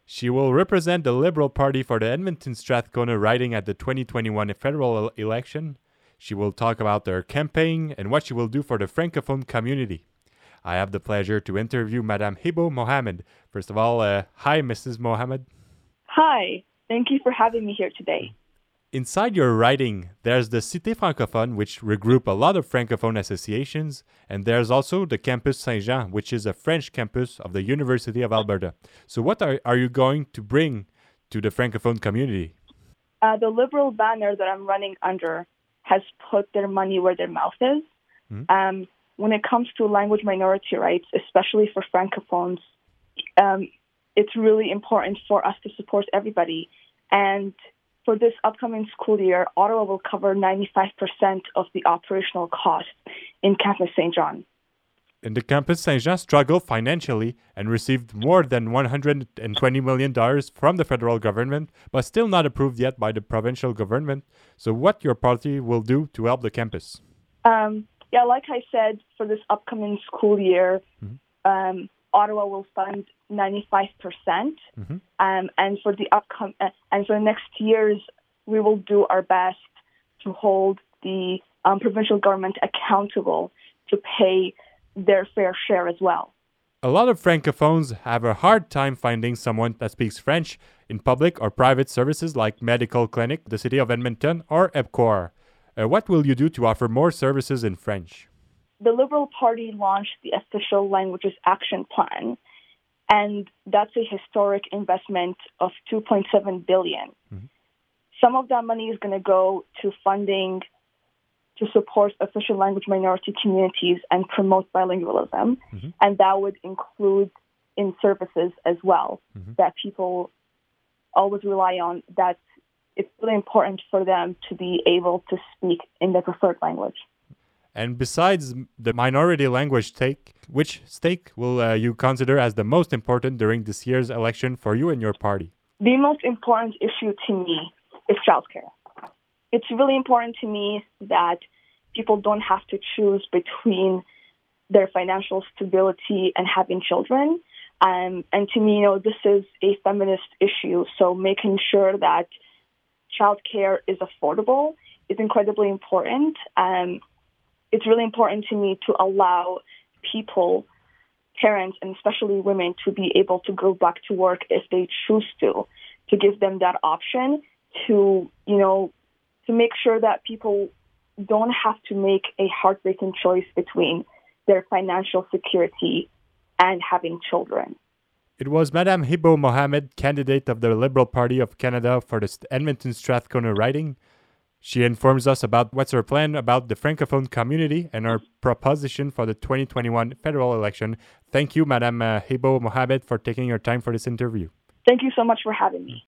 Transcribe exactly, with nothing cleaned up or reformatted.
She will represent the Liberal Party for the Edmonton Strathcona riding at the twenty twenty-one federal election. She will talk about her campaign and what she will do for the Francophone community. I have the pleasure to interview Madame Hebo Mohamed. First of all, uh, hi, Missus Mohamed. Hi, thank you for having me here today. Inside your riding, there's the Cité Francophone, which regroup a lot of Francophone associations, and there's also the Campus Saint-Jean, which is a French campus of the University of Alberta. So what are, are you going to bring to the Francophone community? Uh, the Liberal banner that I'm running under has put their money where their mouth is. Mm-hmm. Um, when it comes to language minority rights, especially for Francophones, um, it's really important for us to support everybody. And for this upcoming school year, Ottawa will cover ninety-five percent of the operational costs in Campus Saint-Jean. And the Campus Saint-Jean struggled financially and received more than one hundred twenty million dollars from the federal government, but still not approved yet by the provincial government. So what your party will do to help the campus? Um, yeah, like I said, for this upcoming school year, mm-hmm. um, Ottawa will fund ninety-five percent, mm-hmm. um, and for the upcoming uh, and for the next years, we will do our best to hold the um, provincial government accountable to pay their fair share as well. A lot of Francophones have a hard time finding someone that speaks French in public or private services like medical clinic, the City of Edmonton, or EBCOR. Uh, what will you do to offer more services in French? The Liberal Party launched the Official Languages Action Plan, and that's a historic investment of two point seven billion dollars. Mm-hmm. Some of that money is going to go to funding to support official language minority communities and promote bilingualism, mm-hmm. and that would include in services as well, mm-hmm. that people always rely on, that it's really important for them to be able to speak in their preferred language. And besides the minority language stake, which stake will uh, you consider as the most important during this year's election for you and your party? The most important issue to me is childcare. It's really important to me that people don't have to choose between their financial stability and having children. Um, and to me, you know, this is a feminist issue. So making sure that childcare is affordable is incredibly important. Um, It's really important to me to allow people, parents, and especially women, to be able to go back to work if they choose to, to give them that option to, you know, to make sure that people don't have to make a heartbreaking choice between their financial security and having children. It was Madame Hebo Mohamed, candidate of the Liberal Party of Canada for the Edmonton Strathcona riding. She informs us about what's her plan about the Francophone community and her proposition for the twenty twenty-one federal election. Thank you, Madame uh, Hebo Mohamed, for taking your time for this interview. Thank you so much for having me.